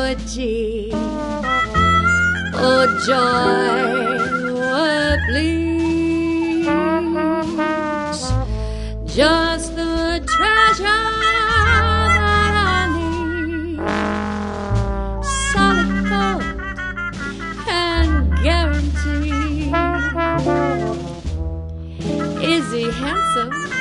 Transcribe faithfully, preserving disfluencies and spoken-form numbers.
gee, oh joy, oh please, just the treasure that I need, solid gold and guaranteed. Is he handsome?